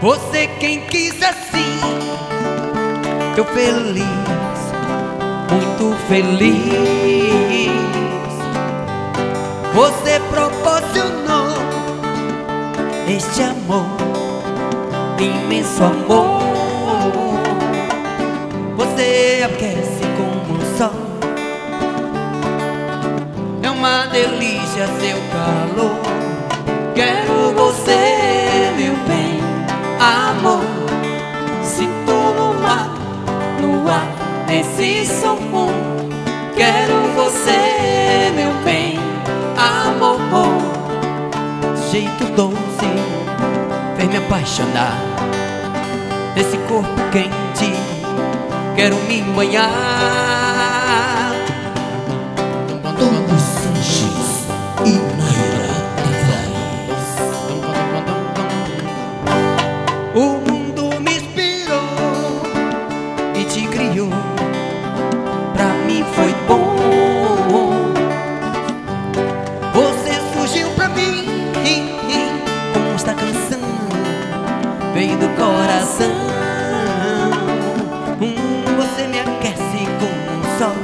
Você quem quis assim, eu feliz, muito feliz. Você proporcionou este amor, imenso amor. Você aquece como o sol, é uma delícia seu calor. Quero você, meu bem, amor. Sinto no mar, no ar, nesse som. Quero você, meu bem, amor. Jeito doce fez me apaixonar, nesse corpo quente quero me banhar. Tony Sanches e Mayra Tavares. O mundo me inspirou e te criou, pra mim foi bom. Você surgiu pra mim como esta canção, veio do coração. Você me aquece como um sol,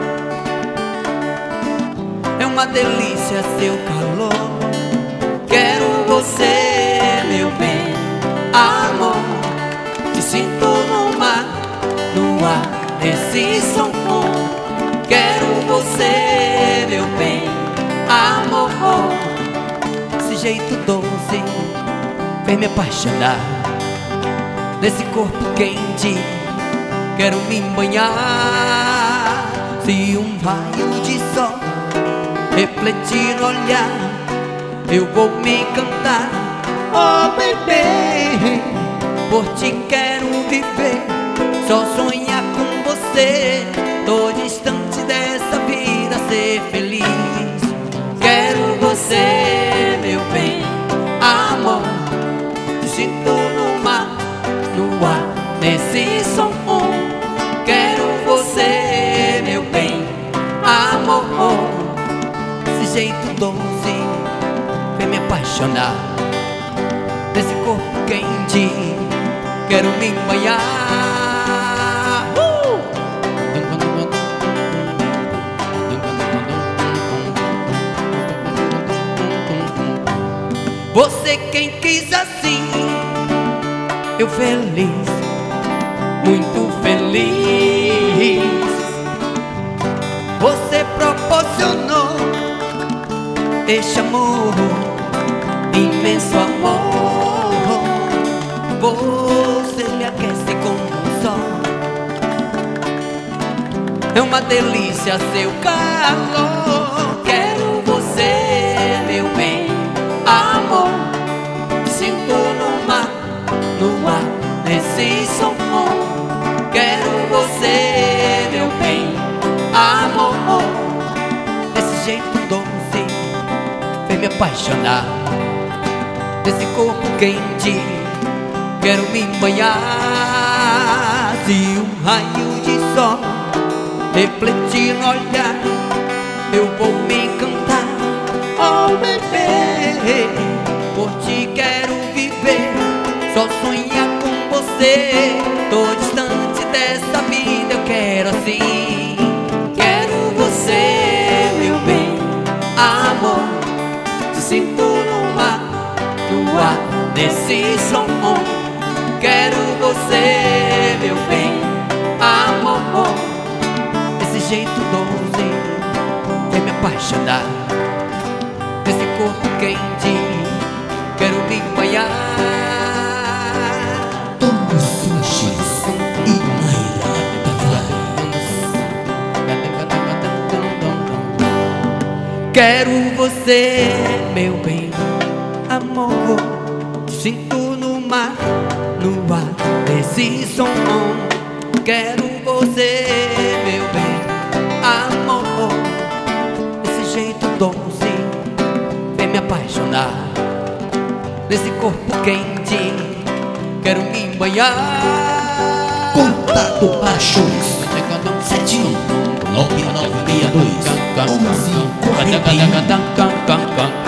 é uma delícia seu calor. Quero você, meu bem, amor. Te sinto no mar, no ar, nesse som. Quero você, meu bem, amor. Esse jeito doce fez me apaixonar, nesse corpo quente quero me banhar. Se um raio de sol refletir no olhar, eu vou me encantar. Oh, bebê, por ti quero viver, só sonhar com você, todo instante dessa vida ser feliz. Quero você, meu bem, amor. Te sinto no mar, no ar, nesse som. Quero você, meu bem, amor. Esse jeito doce vem me apaixonar, nesse corpo quente quero me banhar. Você quem quis assim, eu feliz, muito feliz. Você proporcionou este amor, imenso amor. Você me aquece como o sol, é uma delícia seu calor. Quero você, meu bem, amor. Me sinto no mar, no ar, nesse som. Quero você, meu bem, amor. Esse jeito doce fez me apaixonar, nesse corpo quente quero me banhar. Se um raio de sol refletir no olhar, eu vou me encantar. Oh, bebê, por ti quero viver, só sonhar com você, todo instante dessa vida eu quero assim. Quero você, meu bem, amor. Te sinto no mar, no ar, nesse som. Quero você, meu bem, amor. Esse jeito doce quer me apaixonar, nesse corpo quente quero me banhar. Tony Sanches e Mayra Tavares. Quero você, meu bem, amor. Te sinto no mar, no ar, nesse som. Quero você, meu bem, amor. Esse jeito doce vem me apaixonar, nesse corpo quente quero me banhar. Contato baixo 71996 11 41.